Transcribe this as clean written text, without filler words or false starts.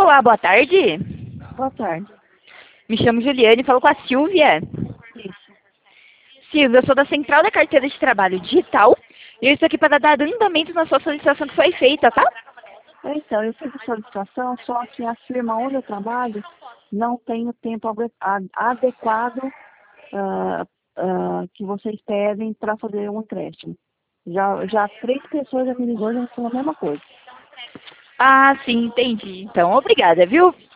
Olá, boa tarde. Boa tarde. Me chamo Juliane e falo com a Silvia. Isso. Silvia, eu sou da Central da Carteira de Trabalho Digital e eu estou aqui para dar andamento na sua solicitação que foi feita, tá? Então, eu fiz a solicitação, só que a firma onde eu trabalho não tem o tempo adequado que vocês pedem para fazer um empréstimo. Já 3 pessoas já me ligou e já me falaram a mesma coisa. Ah, sim, entendi. Então, obrigada, viu?